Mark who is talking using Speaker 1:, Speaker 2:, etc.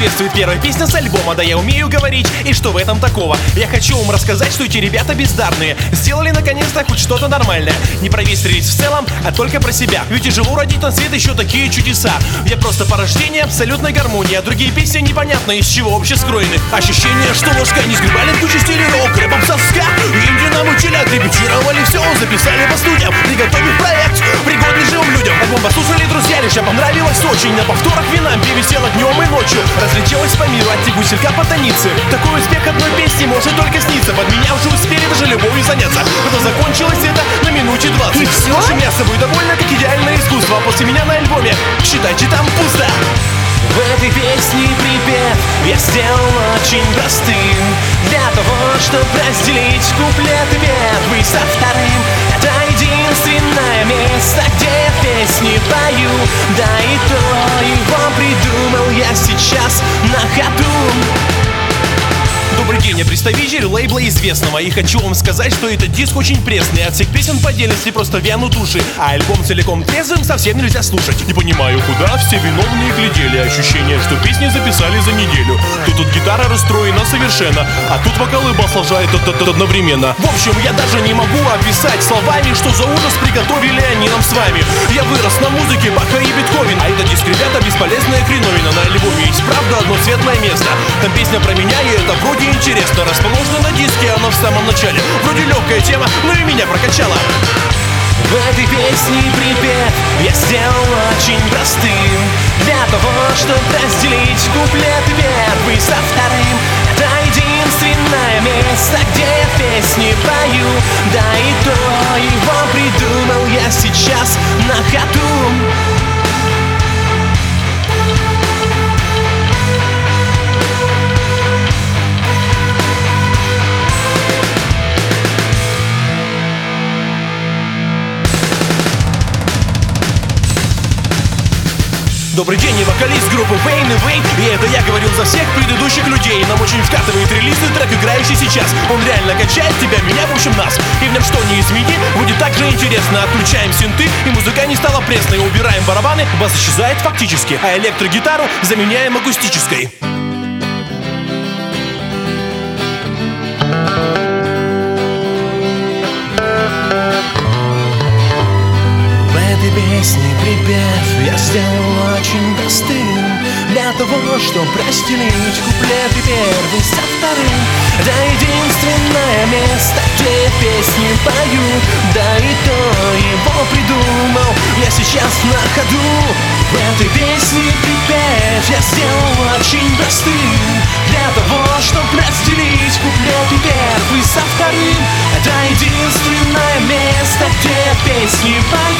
Speaker 1: приветствует первая песня с альбома. Да я умею говорить, и что в этом такого? Я хочу вам рассказать, что эти ребята бездарные. Сделали наконец-то хоть что-то нормальное. Не про весь релиз в целом, а только про себя. Ведь тяжело родить на свет еще такие чудеса. Я просто порождение абсолютной гармонии, а другие песни непонятно из чего вообще скроены. Ощущение, что ложка не сгребали в кучу стилей рок, рэпом соска. Инди намучили, отрепетировали все, записали по студиям, приготовив проект, пригодный живым людям. Альбом послушали друзья, лишь понравилось очень. На повторах винам перевисела днем и ночью. Разлетелась по миру от тягуселька по танице. Такой успех одной песни может только сниться. Под меня уже успели даже любовью заняться. Но закончилось это на минуте 20.
Speaker 2: И все?
Speaker 1: Даже я собой довольна, как идеальное искусство. А после меня на альбоме, считайте, там пусто. В этой песне припев я сделал очень простым. Для того, чтобы разделить куплеты первый со вторым. Это единственное место, где я песни пою. Да и то его придумал я сейчас на ходу. Добрый день, я представитель лейбла известного. И хочу вам сказать, что этот диск очень пресный. От всех песен по отдельности просто вянут уши. А альбом целиком трезвым совсем нельзя слушать. Не понимаю, куда все виновные глядели. Ощущение, что песни записали за неделю. Тут гитара расстроена совершенно, а тут вокал и бас сложает одновременно. В общем, я даже не могу описать словами, что за ужас приготовили они нам с вами. Я вырос на музыке Баха и Бетховен. А этот диск, ребята, бесполезная хреновина. На альбоме есть правда одно светлое место. Там песня про меня, и это вроде интересно. Расположена на диске, она в самом начале. Вроде легкая тема, но и меня прокачала. В этой песне припев я сделал очень простым. Для того, чтобы разделить куплеты первый со вторым. Это единственное место, где я песни пою. Да и то его придумал я сейчас на ходу. Добрый день, я вокалист группы Wayne и Wayne. И это я говорил за всех предыдущих людей. Нам очень вкатывает релизный трек, играющий сейчас. Он реально качает тебя, меня, в общем, нас. И в нем что не измени, будет так же интересно. Отключаем синты, и музыка не стала пресной. Убираем барабаны, бас исчезает фактически. А электрогитару заменяем акустической. Песни припев я сделал очень простым. Для того, чтобы разделить куплеты первый со вторым. Это единственное место, где я песни пою. Да и то его придумал я сейчас на ходу. В этой песне припев я сделал очень простым. Для того, чтобы разделить куплеты первый со вторым. Это единственное место, где я песни пою.